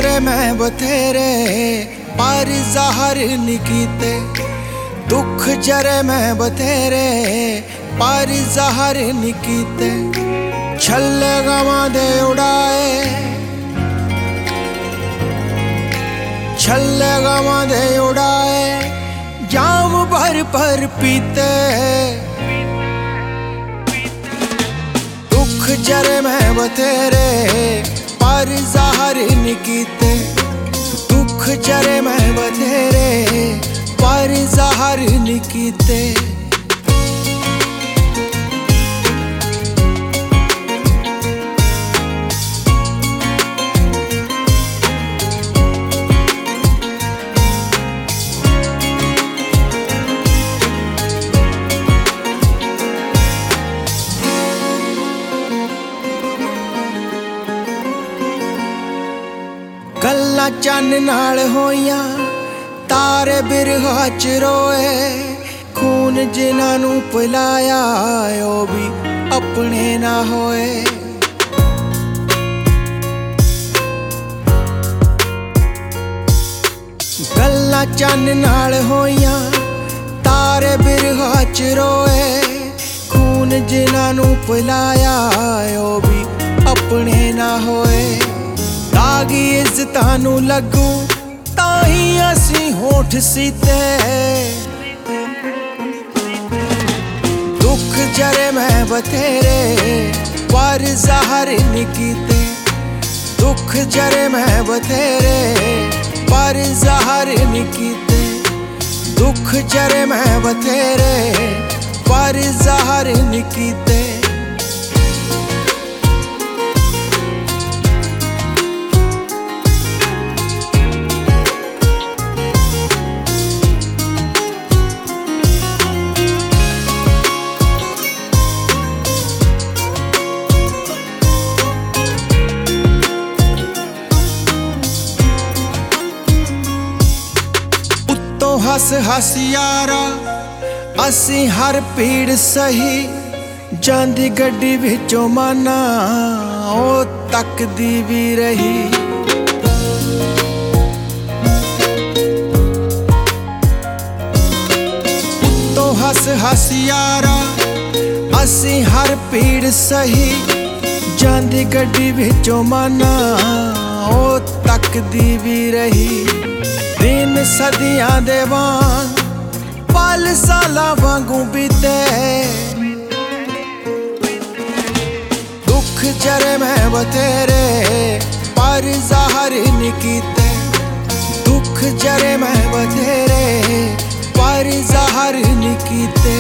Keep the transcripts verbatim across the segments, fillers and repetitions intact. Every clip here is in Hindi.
जरे मैं बथेरे पर ज़ाहिर नहीं कीते, दुख जरे मैं बथेरे पर ज़ाहिर नहीं कीते। छल्ले गवां दे उड़ाए, छल्ले गवां दे उड़ाए, जाम भर भर पीते। दुख जरे मैं बथेरे पर ज़ाहिर नहीं कीते, दुख जरे मैं बथेरे पर ज़ाहिर नहीं कीते। गल्लां चन्न नाल होइयां, तारे बिरहा च रोए, खून जिन्हां नूं पिलाया ओ भी अपने ना होए। गल्लां चन्न नाल होइयां, तारे बिरहा च रोए, खून जिन्हां नूं पिलाया ओ भी अपने ना होए। दागी इज्जतां नूं लगू ताही असी होठ सीते, दुख जरे मैं बथेरे पर ज़ाहिर नहीं कीते, दुख जरे मैं बथेरे पर ज़ाहिर नहीं कीते। दुख जरे मैं बथेरे पर ज़ाहिर नहीं कीते। हस हस यारा असी हर पीड़ सही, जांदी गड्डी विचों माना ओ तकदी भी रही। तो हस हस यारा असी हर पीड़ सही, जांदी गड्डी विचों माना ओ तकदी भी रही। दिन सदियां दे वांग पल सालां वांगू बीते, दुख जरे मैं बथेरे पर ज़ाहिर नहीं कीते, दुख जरे मैं बथेरे पर ज़ाहिर नहीं कीते।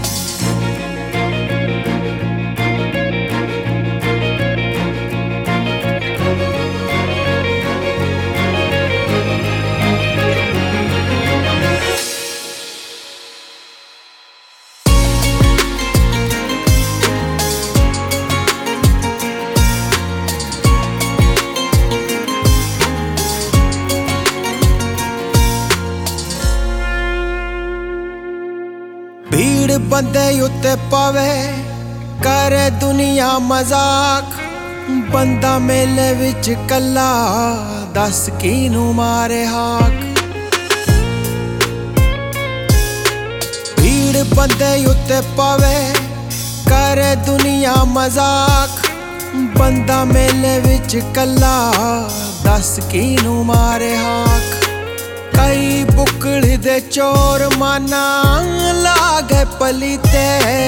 भीड़ बंदे उत्ते पावे करे दुनिया मजाक, बंदा मेले विच कल्ला दस कीनू मारे हाक। भीड़ बंदे उत्ते पावे करे दुनिया मजाक, बंदा मेले विच कल्ला दस कीनू मारे हाक। कई बुकड़ दे चोर माना लागे पलीते,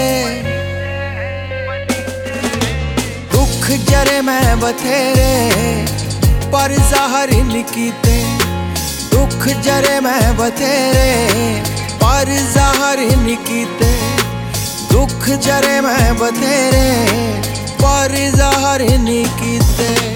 दुख जरे मैं बथेरे पर ज़ाहिर नहीं कीते, दुख जरे मैं बथेरे पर ज़ाहिर नहीं कीते। दुख जरे मैं बथेरे पर ज़ाहिर नहीं कीते।